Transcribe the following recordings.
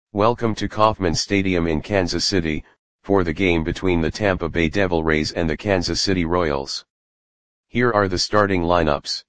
Welcome to Kauffman Stadium in Kansas City, for the game between the Tampa Bay Devil Rays and the Kansas City Royals. Here are the starting lineups.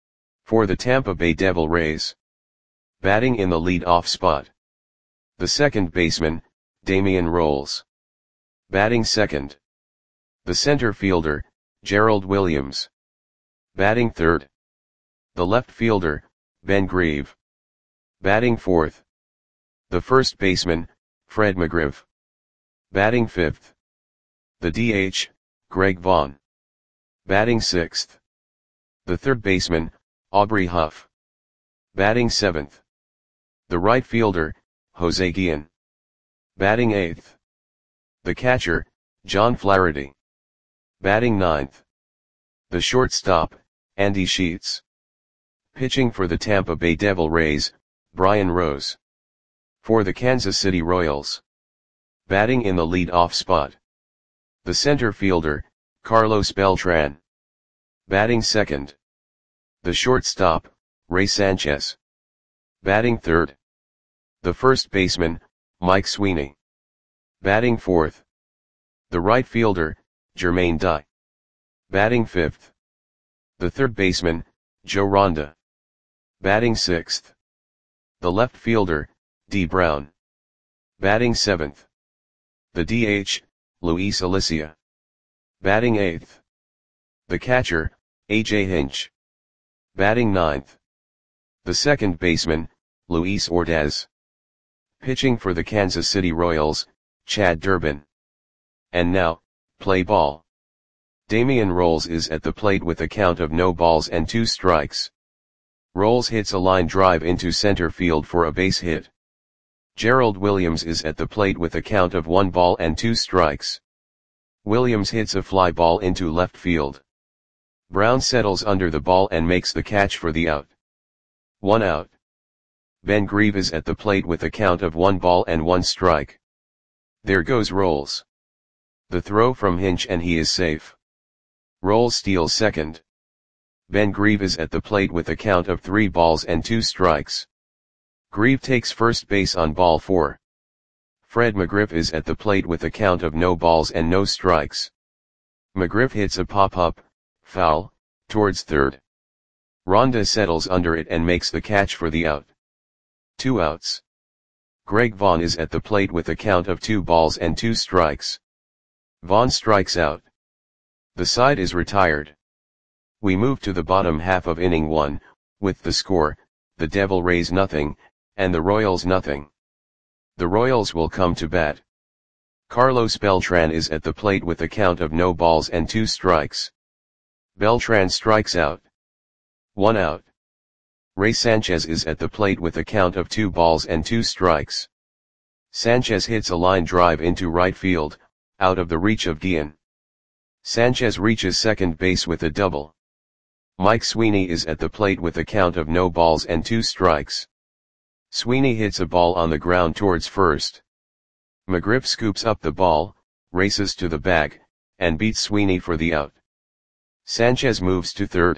For the Tampa Bay Devil Rays. Batting in the lead-off spot. The second baseman, Damian Rolls. Batting second. The center fielder, Gerald Williams. Batting third. The left fielder, Ben Grieve. Batting fourth. The first baseman, Fred McGriff. Batting fifth. The DH, Greg Vaughn. Batting sixth. The third baseman, Aubrey Huff. Batting seventh. The right fielder, Jose Guillen. Batting eighth. The catcher, John Flaherty. Batting ninth. The shortstop, Andy Sheets. Pitching for the Tampa Bay Devil Rays, Brian Rose. For the Kansas City Royals. Batting in the lead-off spot. The center fielder, Carlos Beltran. Batting second. The shortstop, Ray Sanchez. Batting third. The first baseman, Mike Sweeney. Batting fourth. The right fielder, Jermaine Dye. Batting fifth. The third baseman, Joe Ronda. Batting sixth. The left fielder, D. Brown. Batting seventh. The DH, Luis Alicia. Batting eighth. The catcher, A.J. Hinch. Batting ninth. The second baseman, Luis Ordaz. Pitching for the Kansas City Royals, Chad Durbin. And now, play ball. Damian Rolls is at the plate with a count of no balls and 2 strikes. Rolls hits a line drive into center field for a base hit. Gerald Williams is at the plate with a count of 1 ball and 2 strikes. Williams hits a fly ball into left field. Brown settles under the ball and makes the catch for the out. 1 out. Ben Grieve is at the plate with a count of 1 ball and 1 strike. There goes Rolls. The throw from Hinch and he is safe. Rolls steals second. Ben Grieve is at the plate with a count of 3 balls and 2 strikes. Grieve takes first base on ball 4. Fred McGriff is at the plate with a count of no balls and no strikes. McGriff hits a pop-up, foul, towards third. Ronda settles under it and makes the catch for the out. 2 outs. Greg Vaughn is at the plate with a count of 2 balls and 2 strikes. Vaughn strikes out. The side is retired. We move to the bottom half of inning 1, with the score, the Devil Rays nothing, and the Royals nothing. The Royals will come to bat. Carlos Beltran is at the plate with a count of no balls and 2 strikes. Beltran strikes out. 1 out. Ray Sanchez is at the plate with a count of 2 balls and 2 strikes. Sanchez hits a line drive into right field, out of the reach of Guillen. Sanchez reaches second base with a double. Mike Sweeney is at the plate with a count of no balls and 2 strikes. Sweeney hits a ball on the ground towards first. McGriff scoops up the ball, races to the bag, and beats Sweeney for the out. Sanchez moves to third.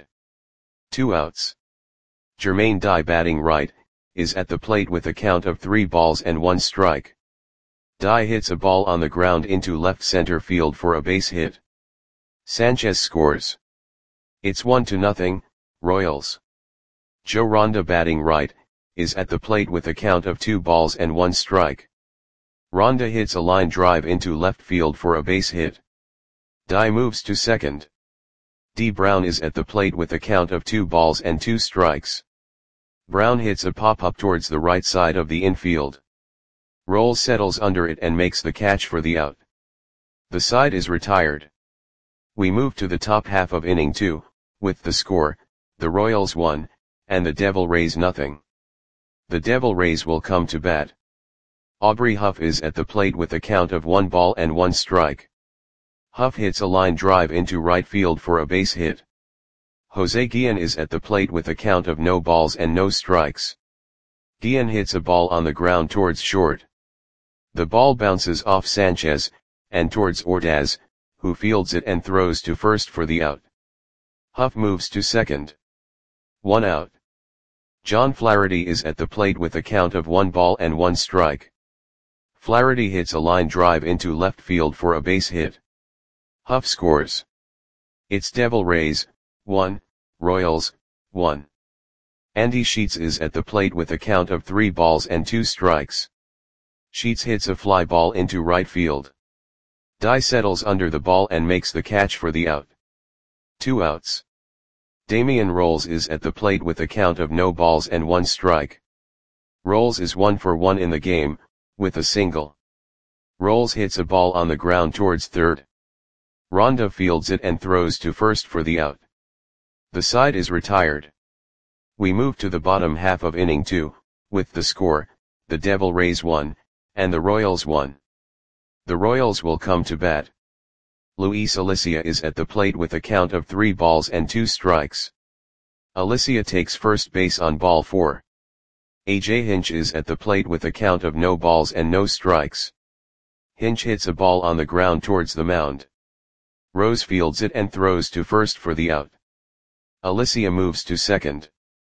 2 outs. Jermaine Dye, batting right, is at the plate with a count of 3 balls and 1 strike. Dye hits a ball on the ground into left center field for a base hit. Sanchez scores. It's 1-0, Royals. Joe Ronda, batting right, is at the plate with a count of 2 balls and 1 strike. Ronda hits a line drive into left field for a base hit. Dye moves to second. D. Brown is at the plate with a count of 2 balls and 2 strikes. Brown hits a pop-up towards the right side of the infield. Rolls settles under it and makes the catch for the out. The side is retired. We move to the top half of inning 2, with the score, the Royals 1, and the Devil Rays nothing. The Devil Rays will come to bat. Aubrey Huff is at the plate with a count of 1 ball and 1 strike. Huff hits a line drive into right field for a base hit. Jose Guillen is at the plate with a count of no balls and no strikes. Guillen hits a ball on the ground towards short. The ball bounces off Sanchez, and towards Ordaz, who fields it and throws to first for the out. Huff moves to second. 1 out. John Flaherty is at the plate with a count of 1 ball and 1 strike. Flaherty hits a line drive into left field for a base hit. Huff scores. It's Devil Rays, 1, Royals, 1. Andy Sheets is at the plate with a count of 3 balls and 2 strikes. Sheets hits a fly ball into right field. Dye settles under the ball and makes the catch for the out. 2 outs. Damian Rolls is at the plate with a count of no balls and 1 strike. Rolls is 1 for 1 in the game, with a single. Rolls hits a ball on the ground towards third. Ronda fields it and throws to first for the out. The side is retired. We move to the bottom half of inning 2, with the score, the Devil Rays 1, and the Royals 1. The Royals will come to bat. Luis Alicia is at the plate with a count of 3 balls and 2 strikes. Alicia takes first base on ball 4. A.J. Hinch is at the plate with a count of no balls and no strikes. Hinch hits a ball on the ground towards the mound. Rose fields it and throws to first for the out. Alicia moves to second.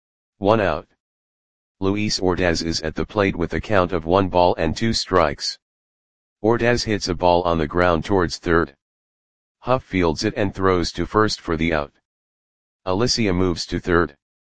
1 out. Luis Ordaz is at the plate with a count of 1 ball and 2 strikes. Ordaz hits a ball on the ground towards third. Huff fields it and throws to first for the out. Alicia moves to third.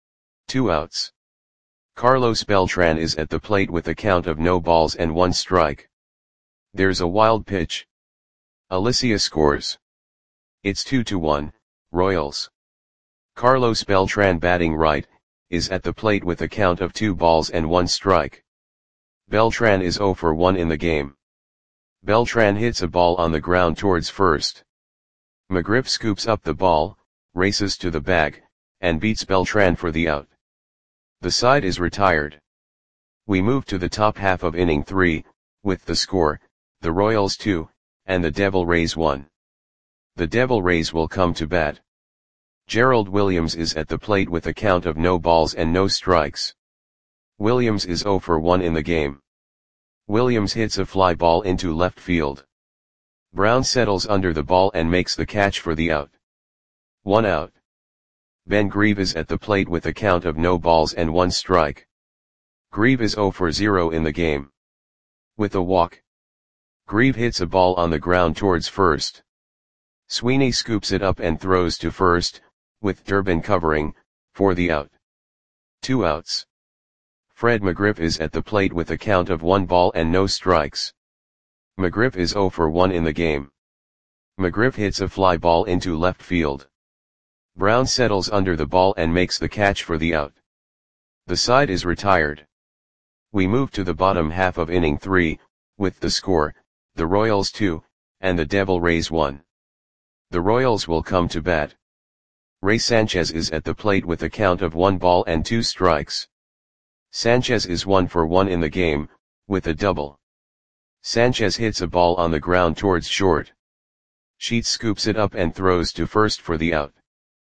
2 outs. Carlos Beltran is at the plate with a count of no balls and 1 strike. There's a wild pitch. Alicia scores. It's 2-1, Royals. Carlos Beltran, batting right, is at the plate with a count of 2 balls and 1 strike. Beltran is 0 for 1 in the game. Beltran hits a ball on the ground towards first. McGriff scoops up the ball, races to the bag, and beats Beltran for the out. The side is retired. We move to the top half of inning 3, with the score, the Royals 2, and the Devil Rays 1. The Devil Rays will come to bat. Gerald Williams is at the plate with a count of no balls and no strikes. Williams is 0 for 1 in the game. Williams hits a fly ball into left field. Brown settles under the ball and makes the catch for the out. 1 out. Ben Grieve is at the plate with a count of no balls and 1 strike. Grieve is 0 for 0 in the game. With a walk. Grieve hits a ball on the ground towards first. Sweeney scoops it up and throws to first, with Durbin covering, for the out. 2 outs. Fred McGriff is at the plate with a count of 1 ball and no strikes. McGriff is 0 for 1 in the game. McGriff hits a fly ball into left field. Brown settles under the ball and makes the catch for the out. The side is retired. We move to the bottom half of inning 3, with the score, the Royals 2, and the Devil Rays 1. The Royals will come to bat. Ray Sanchez is at the plate with a count of 1 ball and 2 strikes. Sanchez is 1 for 1 in the game, with a double. Sanchez hits a ball on the ground towards short. Sheets scoops it up and throws to first for the out.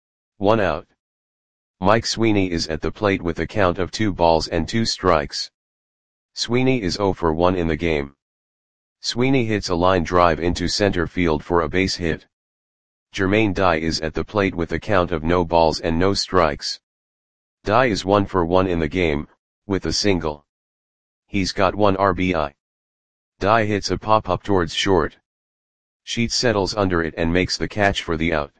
1 out. Mike Sweeney is at the plate with a count of 2 balls and 2 strikes. Sweeney is 0 for 1 in the game. Sweeney hits a line drive into center field for a base hit. Jermaine Dye is at the plate with a count of no balls and no strikes. Dye is 1 for 1 in the game, with a single. He's got 1 RBI. Dye hits a pop-up towards short. Sheets settles under it and makes the catch for the out.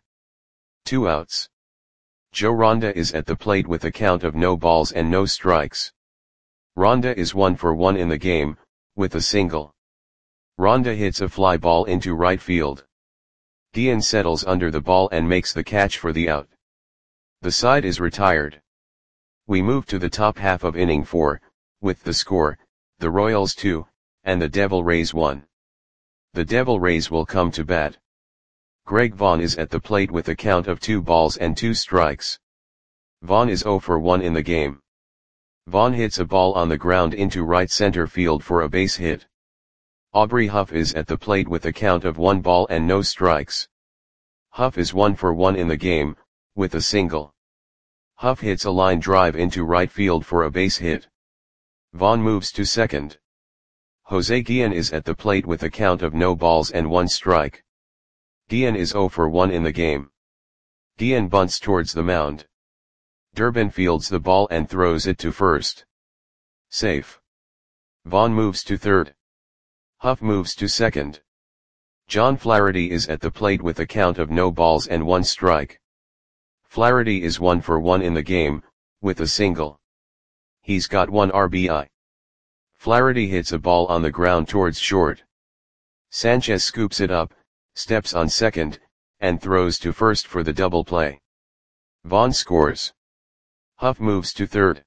2 outs. Joe Ronda is at the plate with a count of no balls and no strikes. Ronda is 1 for 1 in the game, with a single. Ronda hits a fly ball into right field. Guillen settles under the ball and makes the catch for the out. The side is retired. We move to the top half of inning 4, with the score, the Royals 2, and the Devil Rays 1. The Devil Rays will come to bat. Greg Vaughn is at the plate with a count of 2 balls and 2 strikes. Vaughn is 0 for 1 in the game. Vaughn hits a ball on the ground into right center field for a base hit. Aubrey Huff is at the plate with a count of 1 ball and no strikes. Huff is 1 for 1 in the game, with a single. Huff hits a line drive into right field for a base hit. Vaughn moves to second. Jose Guillen is at the plate with a count of no balls and 1 strike. Guillen is 0 for 1 in the game. Guillen bunts towards the mound. Durbin fields the ball and throws it to first. Safe. Vaughn moves to third. Huff moves to second. John Flaherty is at the plate with a count of no balls and 1 strike. Flaherty is 1 for 1 in the game, with a single. He's got 1 RBI. Flaherty hits a ball on the ground towards short. Sanchez scoops it up, steps on second, and throws to first for the double play. Vaughn scores. Huff moves to third.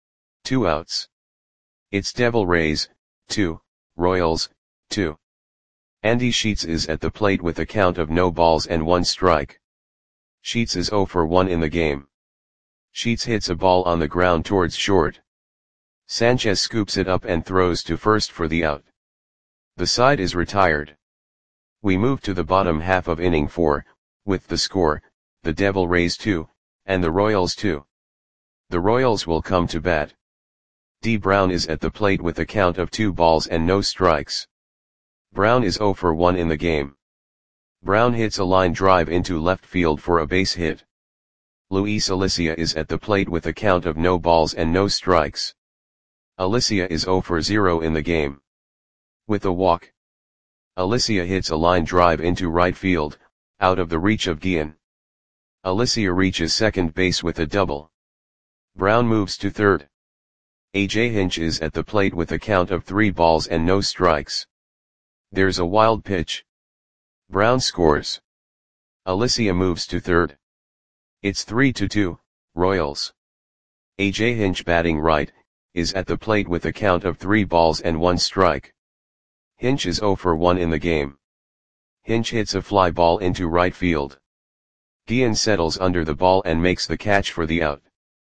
2 outs. It's Devil Rays, 2, Royals, 2. Andy Sheets is at the plate with a count of no balls and 1 strike. Sheets is 0 for 1 in the game. Sheets hits a ball on the ground towards short. Sanchez scoops it up and throws to first for the out. The side is retired. We move to the bottom half of inning 4, with the score, the Devil Rays 2, and the Royals 2. The Royals will come to bat. D. Brown is at the plate with a count of 2 balls and no strikes. Brown is 0 for 1 in the game. Brown hits a line drive into left field for a base hit. Luis Alicia is at the plate with a count of no balls and no strikes. Alicia is 0 for 0 in the game. With a walk. Alicia hits a line drive into right field, out of the reach of Guillen. Alicia reaches second base with a double. Brown moves to third. A.J. Hinch is at the plate with a count of 3 balls and no strikes. There's a wild pitch. Brown scores. Alicia moves to third. It's 3-2, Royals. A.J. Hinch, batting right, is at the plate with a count of 3 balls and 1 strike. Hinch is 0 for 1 in the game. Hinch hits a fly ball into right field. Guillen settles under the ball and makes the catch for the out.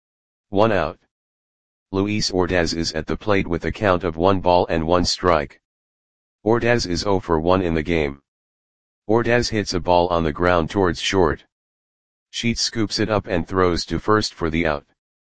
1 out. Luis Ordaz is at the plate with a count of 1 ball and 1 strike. Ordaz is 0 for 1 in the game. Ordaz hits a ball on the ground towards short. Sheets scoops it up and throws to first for the out.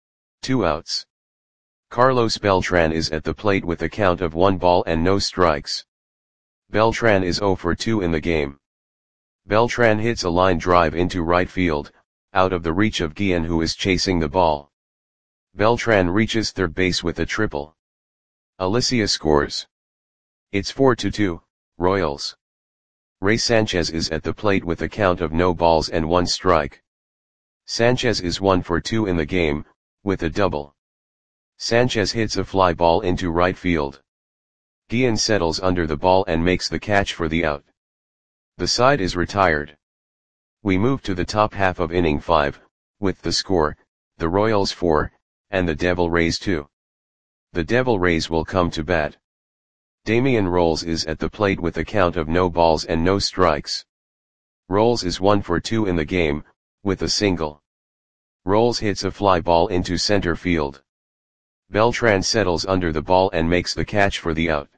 2 outs. Carlos Beltran is at the plate with a count of 1 ball and no strikes. Beltran is 0 for 2 in the game. Beltran hits a line drive into right field, out of the reach of Guillen, who is chasing the ball. Beltran reaches third base with a triple. Alicia scores. It's 4-2, Royals. Ray Sanchez is at the plate with a count of no balls and 1 strike. Sanchez is 1 for 2 in the game, with a double. Sanchez hits a fly ball into right field. Guillen settles under the ball and makes the catch for the out. The side is retired. We move to the top half of inning 5, with the score, the Royals 4, and the Devil Rays 2. The Devil Rays will come to bat. Damian Rolls is at the plate with a count of no balls and no strikes. Rolls is 1 for 2 in the game, with a single. Rolls hits a fly ball into center field. Beltran settles under the ball and makes the catch for the out.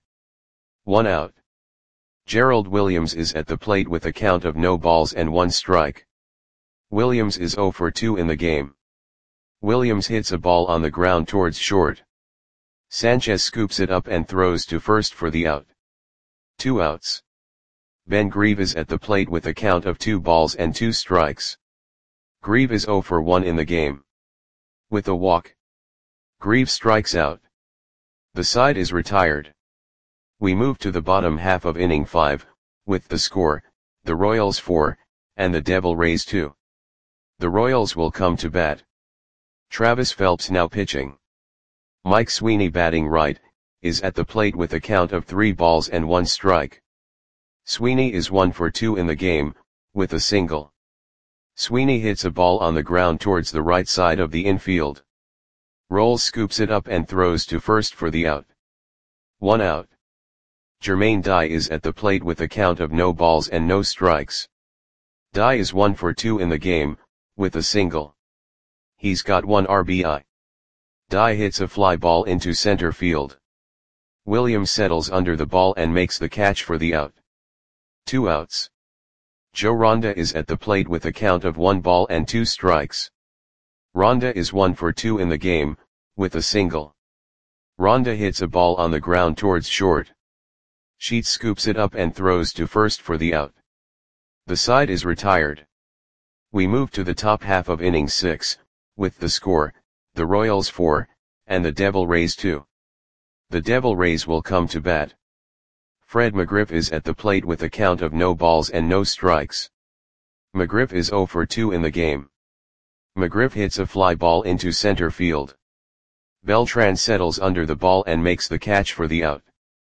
1 out. Gerald Williams is at the plate with a count of no balls and 1 strike. Williams is 0 for 2 in the game. Williams hits a ball on the ground towards short. Sanchez scoops it up and throws to first for the out. 2 outs. Ben Grieve is at the plate with a count of 2 balls and 2 strikes. Grieve is 0 for 1 in the game. With a walk. Grieve strikes out. The side is retired. We move to the bottom half of inning 5, with the score, the Royals 4, and the Devil Rays 2. The Royals will come to bat. Travis Phelps now pitching. Mike Sweeney, batting right, is at the plate with a count of 3 balls and 1 strike. Sweeney is 1 for 2 in the game, with a single. Sweeney hits a ball on the ground towards the right side of the infield. Rolls scoops it up and throws to first for the out. 1 out. Jermaine Dye is at the plate with a count of no balls and no strikes. Dye is 1 for 2 in the game, with a single. He's got 1 RBI. Dye hits a fly ball into center field. Williams settles under the ball and makes the catch for the out. 2 outs. Joe Ronda is at the plate with a count of 1 ball and 2 strikes. Ronda is 1 for 2 in the game, with a single. Ronda hits a ball on the ground towards short. Sheets scoops it up and throws to first for the out. The side is retired. We move to the top half of inning 6, with the score, the Royals 4, and the Devil Rays 2. The Devil Rays will come to bat. Fred McGriff is at the plate with a count of no balls and no strikes. McGriff is 0 for 2 in the game. McGriff hits a fly ball into center field. Beltran settles under the ball and makes the catch for the out.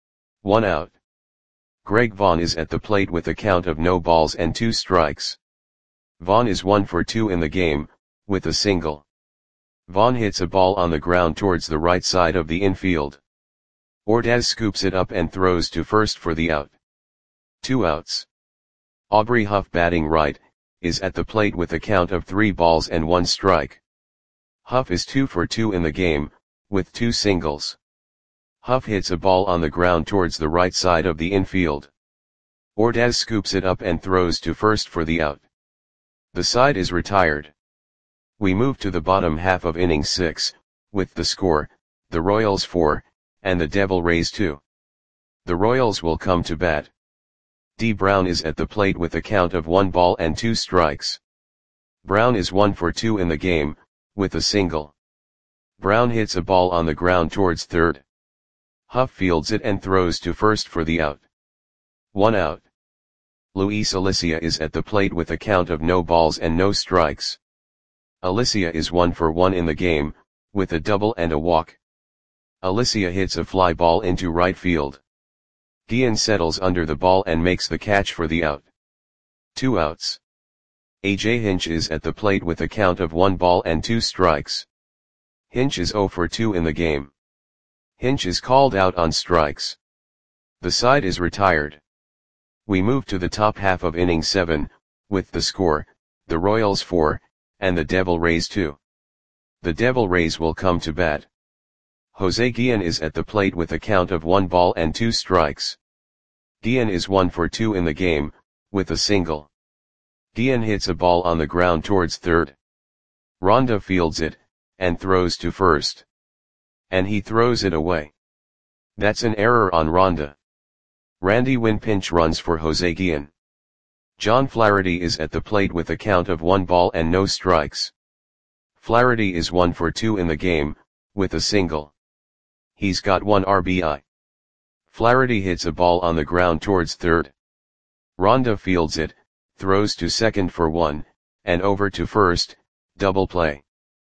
1 out. Greg Vaughn is at the plate with a count of no balls and 2 strikes. Vaughn is 1 for 2 in the game, with a single. Vaughn hits a ball on the ground towards the right side of the infield. Ordaz scoops it up and throws to first for the out. 2 outs. Aubrey Huff, batting right, is at the plate with a count of 3 balls and 1 strike. Huff is 2 for 2 in the game, with 2 singles. Huff hits a ball on the ground towards the right side of the infield. Ordaz scoops it up and throws to first for the out. The side is retired. We move to the bottom half of inning 6, with the score, the Royals 4, and the Devil Rays 2. The Royals will come to bat. D. Brown is at the plate with a count of 1 ball and 2 strikes. Brown is 1 for 2 in the game, with a single. Brown hits a ball on the ground towards third. Huff fields it and throws to first for the out. 1 out. Luis Alicia is at the plate with a count of no balls and no strikes. Alicia is 1 for 1 in the game, with a double and a walk. Alicia hits a fly ball into right field. Guillen settles under the ball and makes the catch for the out. 2 outs. A.J. Hinch is at the plate with a count of 1 ball and 2 strikes. Hinch is 0 for 2 in the game. Hinch is called out on strikes. The side is retired. We move to the top half of inning 7, with the score, the Royals 4, and the Devil Rays 2. The Devil Rays will come to bat. Jose Guillen is at the plate with a count of 1 ball and 2 strikes. Guillen is 1 for 2 in the game, with a single. Guillen hits a ball on the ground towards third. Ronda fields it, and throws to first. And he throws it away. That's an error on Ronda. Randy Winn pinch runs for Jose Guillen. John Flaherty is at the plate with a count of 1 ball and no strikes. Flaherty is 1 for 2 in the game, with a single. He's got 1 RBI. Flaherty hits a ball on the ground towards third. Ronda fields it, throws to second for 1, and over to first, double play.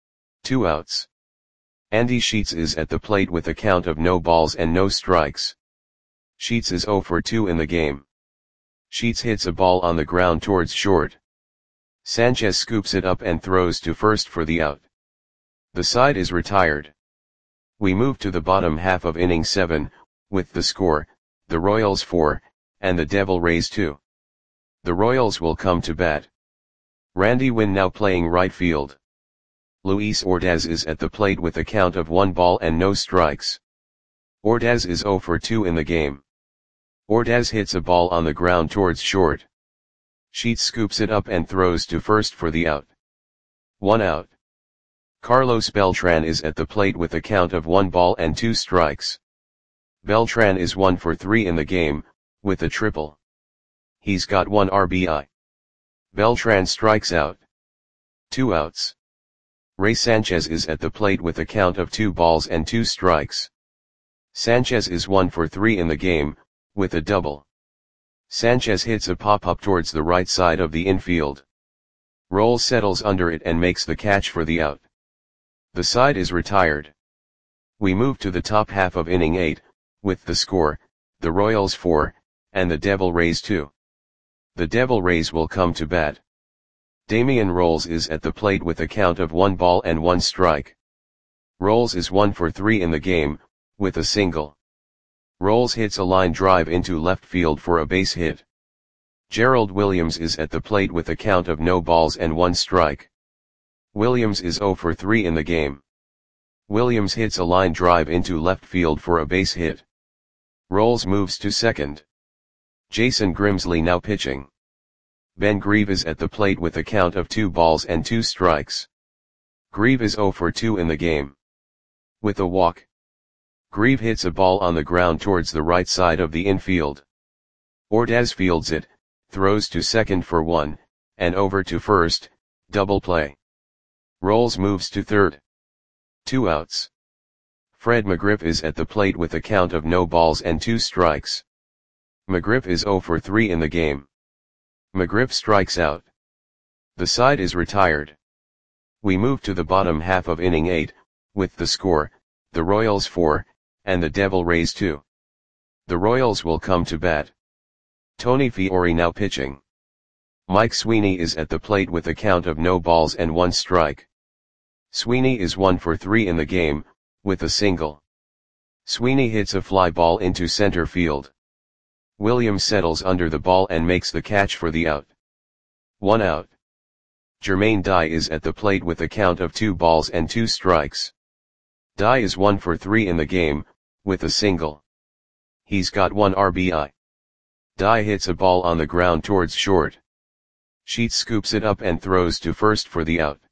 2 outs. Andy Sheets is at the plate with a count of no balls and no strikes. Sheets is 0 for 2 in the game. Sheets hits a ball on the ground towards short. Sanchez scoops it up and throws to first for the out. The side is retired. We move to the bottom half of inning 7, with the score, the Royals 4, and the Devil Rays 2. The Royals will come to bat. Randy Winn now playing right field. Luis Ordaz is at the plate with a count of 1 ball and no strikes. Ordaz is 0 for 2 in the game. Ordaz hits a ball on the ground towards short. Sheets scoops it up and throws to first for the out. 1 out. Carlos Beltran is at the plate with a count of 1 ball and 2 strikes. Beltran is 1 for 3 in the game, with a triple. He's got 1 RBI. Beltran strikes out. 2 outs. Ray Sanchez is at the plate with a count of 2 balls and 2 strikes. Sanchez is 1 for 3 in the game, with a double. Sanchez hits a pop-up towards the right side of the infield. Roll settles under it and makes the catch for the out. The side is retired. We move to the top half of inning 8, with the score, the Royals 4, and the Devil Rays 2. The Devil Rays will come to bat. Damian Rolls is at the plate with a count of 1 ball and 1 strike. Rolls is 1 for 3 in the game, with a single. Rolls hits a line drive into left field for a base hit. Gerald Williams is at the plate with a count of no balls and 1 strike. Williams is 0 for 3 in the game. Williams hits a line drive into left field for a base hit. Rolls moves to second. Jason Grimsley now pitching. Ben Grieve is at the plate with a count of 2 balls and 2 strikes. Grieve is 0 for 2 in the game. With a walk. Grieve hits a ball on the ground towards the right side of the infield. Ordaz fields it, throws to second for 1, and over to first, double play. Rolls moves to third. 2 outs. Fred McGriff is at the plate with a count of no balls and 2 strikes. McGriff is 0 for 3 in the game. McGriff strikes out. The side is retired. We move to the bottom half of inning 8, with the score, the Royals 4, and the Devil Rays 2. The Royals will come to bat. Tony Fiore now pitching. Mike Sweeney is at the plate with a count of no balls and 1 strike. Sweeney is 1 for 3 in the game, with a single. Sweeney hits a fly ball into center field. Williams settles under the ball and makes the catch for the out. 1 out. Jermaine Dye is at the plate with a count of 2 balls and 2 strikes. Dye is 1 for 3 in the game, with a single. He's got 1 RBI. Dye hits a ball on the ground towards short. Sheets scoops it up and throws to first for the out.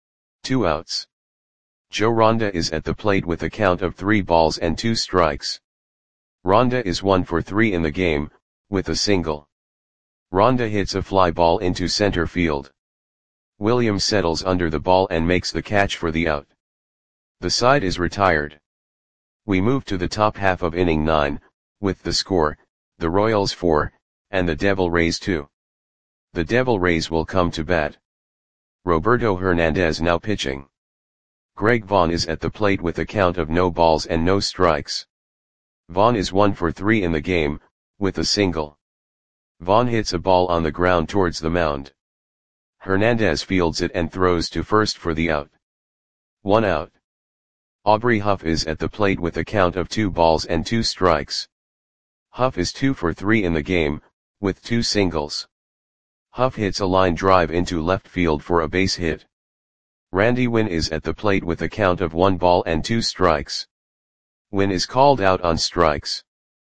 2 outs. Joe Ronda is at the plate with a count of 3 balls and 2 strikes. Ronda is 1 for 3 in the game, with a single. Ronda hits a fly ball into center field. Williams settles under the ball and makes the catch for the out. The side is retired. We move to the top half of inning 9, with the score, the Royals 4, and the Devil Rays 2. The Devil Rays will come to bat. Roberto Hernandez now pitching. Greg Vaughn is at the plate with a count of no balls and no strikes. Vaughn is 1 for 3 in the game, with a single. Vaughn hits a ball on the ground towards the mound. Hernandez fields it and throws to first for the out. 1 out. Aubrey Huff is at the plate with a count of 2 balls and 2 strikes. Huff is 2 for 3 in the game, with 2 singles. Huff hits a line drive into left field for a base hit. Randy Winn is at the plate with a count of 1 ball and 2 strikes. Winn is called out on strikes.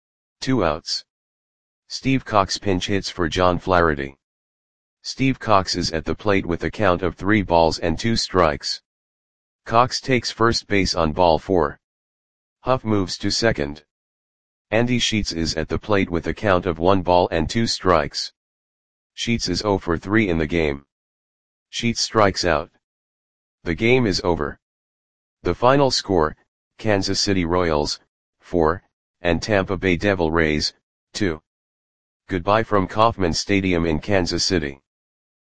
2 outs. Steve Cox pinch hits for John Flaherty. Steve Cox is at the plate with a count of 3 balls and 2 strikes. Cox takes first base on ball 4. Huff moves to second. Andy Sheets is at the plate with a count of 1 ball and 2 strikes. Sheets is 0 for 3 in the game. Sheets strikes out. The game is over. The final score, Kansas City Royals, 4, and Tampa Bay Devil Rays, 2. Goodbye from Kauffman Stadium in Kansas City.